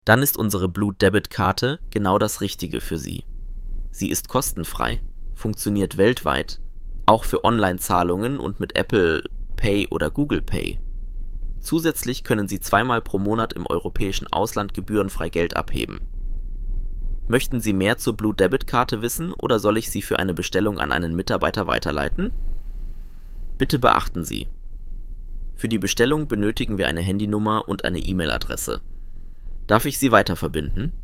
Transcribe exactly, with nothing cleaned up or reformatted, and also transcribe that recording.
Dann ist unsere Blut-Debit-Karte genau das Richtige für Sie. Sie ist kostenfrei, funktioniert weltweit, auch für Online-Zahlungen und mit Apple Pay oder Google Pay. Zusätzlich können Sie zweimal pro Monat im europäischen Ausland gebührenfrei Geld abheben. Möchten Sie mehr zur Blut-Debit-Karte wissen oder soll ich Sie für eine Bestellung an einen Mitarbeiter weiterleiten? Bitte beachten Sie: Für die Bestellung benötigen wir eine Handynummer und eine E-Mail-Adresse. Darf ich Sie weiterverbinden?